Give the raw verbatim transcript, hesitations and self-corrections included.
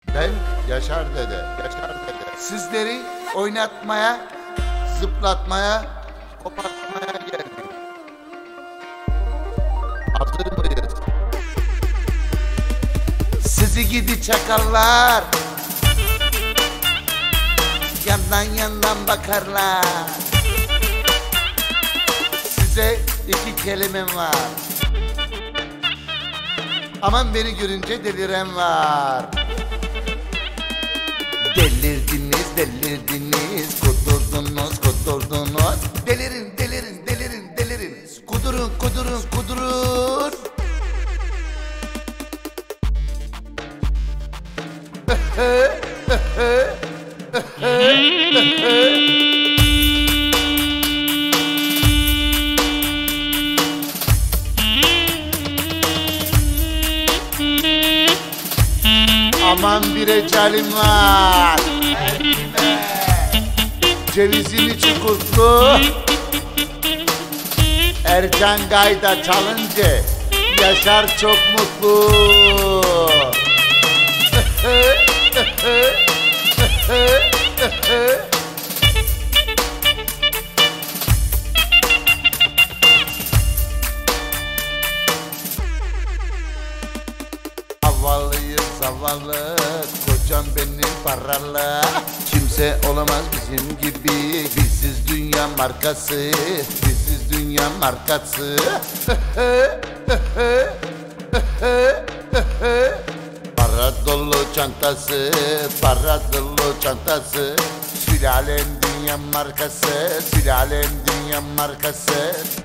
Ben Yaşar Dede, Yaşar Dede. Sizleri oynatmaya, zıplatmaya, kopartmaya geldim. Hazır mıyız? Sizi gidi çakallar, yandan yandan bakarlar. Size iki kelimem var. Aman beni görünce deliren var. Delirdiniz, delirdiniz, kudurdunuz, kudurdunuz. Delirin, delirin, delirin, delirin. Kudurun, kudurun, kudurun. Aman bir ecalim var. Cevizini çukurtlu Ercan Gayda çalınca Yaşar çok mutlu. Havalıyız zavallı, kocam benim paralı. Kimse olamaz bizim gibi, biziz dünya markası, biziz dünya markası. Para dolu çantası, para dolu çantası. Sülalem dünya markası, sülalem dünya markası.